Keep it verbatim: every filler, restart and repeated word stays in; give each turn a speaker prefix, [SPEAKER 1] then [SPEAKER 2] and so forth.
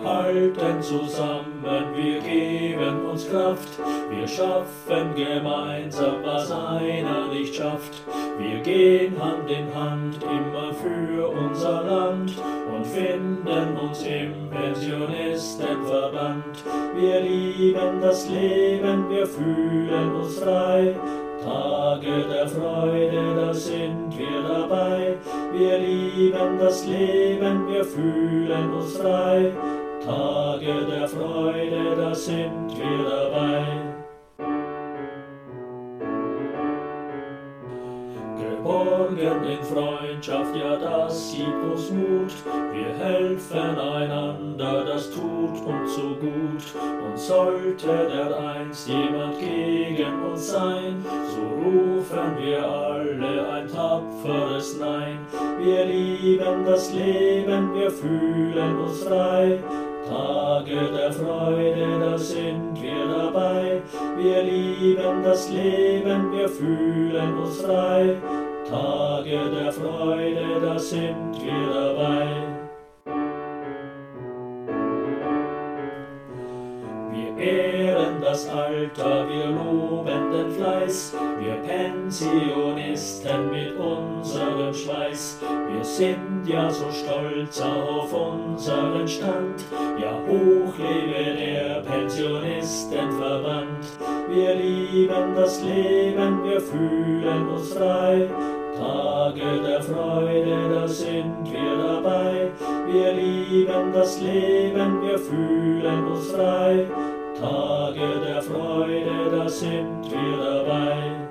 [SPEAKER 1] halten zusammen, wir geben uns Kraft. Wir schaffen gemeinsam, was einer nicht schafft. Wir gehen Hand in Hand immer für unser Land und finden uns im Pensionistenverband. Wir lieben das Leben, wir fühlen uns frei. Tage der Freude, da sind wir dabei. Wir lieben das Leben, wir fühlen uns frei. Tage der Freude, da sind wir dabei. Geborgen in Freundschaft, ja das gibt uns Mut. Wir helfen einander, das tut uns so gut. Und sollte dereinst jemand gegen uns sein, so rufen wir alle ein tapferes Nein. Wir lieben das Leben, wir fühlen uns frei. Tage der Freude, da sind wir dabei. Wir lieben das Leben, wir fühlen uns frei. Tage der Freude, da sind wir dabei. Wir ehren das Alter, wir loben den Fleiß, wir Pensionisten mit unserem Schweiß. Wir sind ja so stolz auf unseren Stand, ja hoch lebe der Pensionistenverband. Wir lieben das Leben, wir fühlen uns frei. Tage der Freude, da sind wir dabei. Wir lieben das Leben, wir fühlen uns frei. Tage der Freude, da sind wir dabei.